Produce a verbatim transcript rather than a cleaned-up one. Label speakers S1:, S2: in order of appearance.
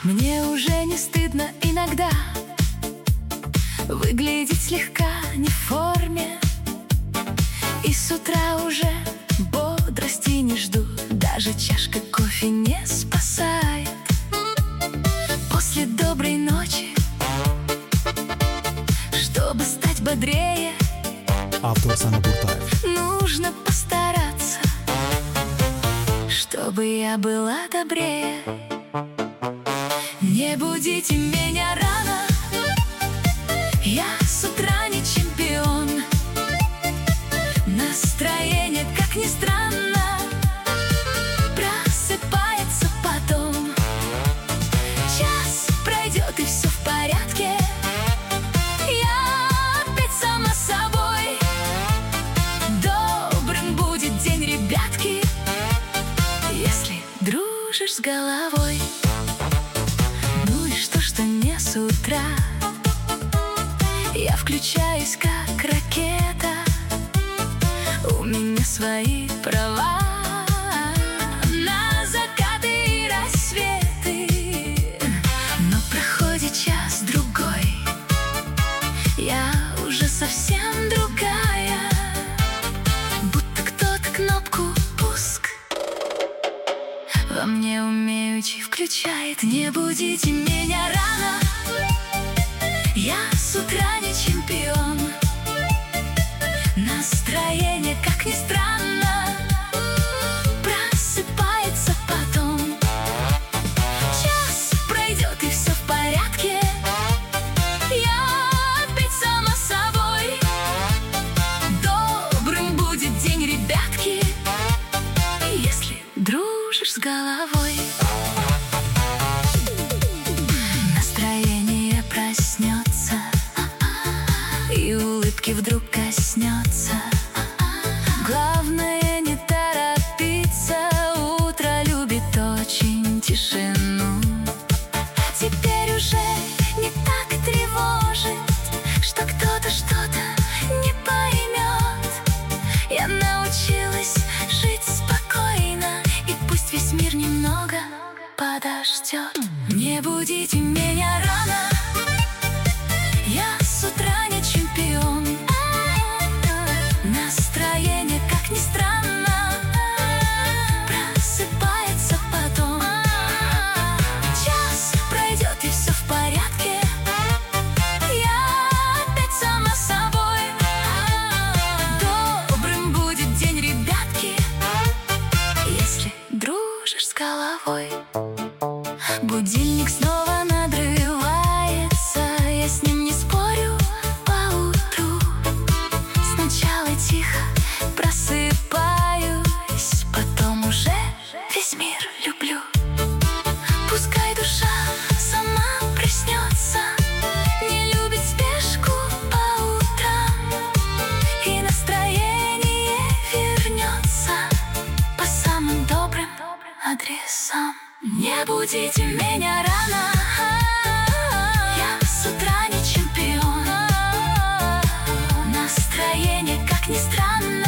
S1: Мне уже не стыдно иногда выглядеть слегка не в форме, и с утра уже бодрости не жду. Даже чашка кофе не спасает. После доброй ночи, чтобы стать бодрее,
S2: автор Сана Буртаев,
S1: нужно постараться, чтобы я была добрее. Не будите меня рано, я с утра не чемпион. Настроение, как ни странно, просыпается потом. Час пройдет и все в порядке, я опять сама собой. Добрым будет день, ребятки, если дружишь с головой. Ну и что, что не с утра, я включаюсь как ракета. У меня свои права на закаты и рассветы. Но проходит час-другой, я уже совсем другая, будто кто-то кнопку «пуск» во мне умеючи включает. Не будите меня рано, я с утра не чемпион. Настроение, как ни странно, просыпается потом. Час пройдет и все в порядке, я опять сама собой. Добрым будет день, ребятки, если дружишь с головой. Настроение проснется, и улыбки вдруг коснется. Главное не торопиться, утро любит очень тишину. Теперь уже не так тревожит, что кто-то что-то не поймет. Я научилась жить спокойно, и пусть весь мир немного подождет. Не будите меня рано, я с утра не чемпион. Настроение, как ни странно, просыпается потом. Час пройдет и все в порядке, я опять сама собой. Добрым будет день, ребятки, если дружишь с головой. Будильник снова надрывается, я с ним не спорю поутру. Сначала тихо просыпаюсь, потом уже весь мир люблю. Пускай душа сама проснется, не любит спешку по утрам, и настроение вернется по самым добрым адресам. Не будите меня рано, я с утра не чемпион. Настроение, как ни странно,